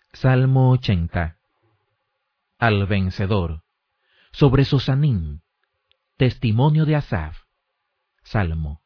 Salmo 80. Al vencedor. Sobre Sosanim. Testimonio de Asaf. Salmo.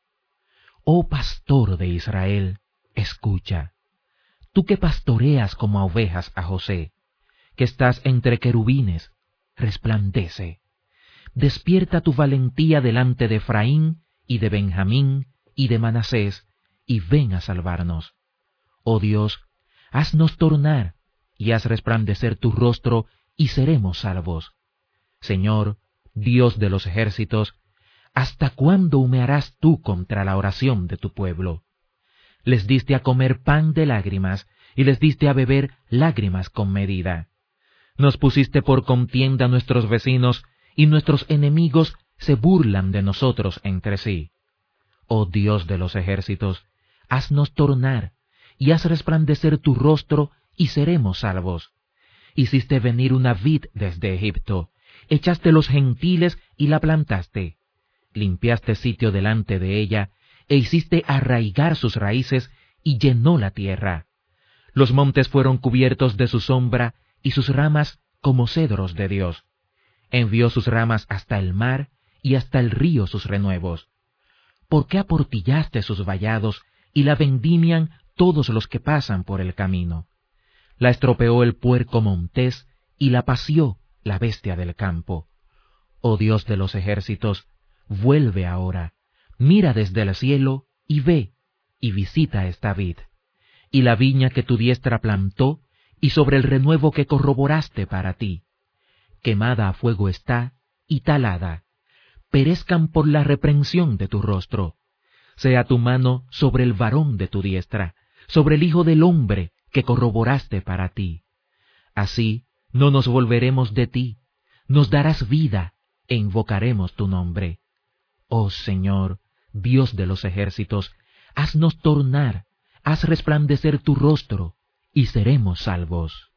Oh pastor de Israel, escucha. Tú que pastoreas como a ovejas a José, que estás entre querubines, resplandece. Despierta tu valentía delante de Efraín y de Benjamín y de Manasés, y ven a salvarnos. Oh Dios, haznos tornar, y haz resplandecer tu rostro, y seremos salvos. Señor, Dios de los ejércitos, ¿hasta cuándo humearás tú contra la oración de tu pueblo? Les diste a comer pan de lágrimas, y les diste a beber lágrimas con medida. Nos pusiste por contienda a nuestros vecinos, y nuestros enemigos se burlan de nosotros entre sí. Oh Dios de los ejércitos, haznos tornar, y haz resplandecer tu rostro, y seremos salvos. Hiciste venir una vid desde Egipto, echaste los gentiles y la plantaste. Limpiaste sitio delante de ella, e hiciste arraigar sus raíces, y llenó la tierra. Los montes fueron cubiertos de su sombra, y sus ramas como cedros de Dios. Envió sus ramas hasta el mar, y hasta el río sus renuevos. ¿Por qué aportillaste sus vallados, y la vendimian todos los que pasan por el camino? La estropeó el puerco montés, y la pació la bestia del campo. Oh Dios de los ejércitos, vuelve ahora, mira desde el cielo, y ve, y visita esta vid, y la viña que tu diestra plantó, y sobre el renuevo que corroboraste para ti. Quemada a fuego está, y talada, perezcan por la reprensión de tu rostro. Sea tu mano sobre el varón de tu diestra, sobre el hijo del hombre que corroboraste para ti. Así no nos volveremos de ti, nos darás vida, e invocaremos tu nombre. Oh Señor, Dios de los ejércitos, haznos tornar, haz resplandecer tu rostro, y seremos salvos.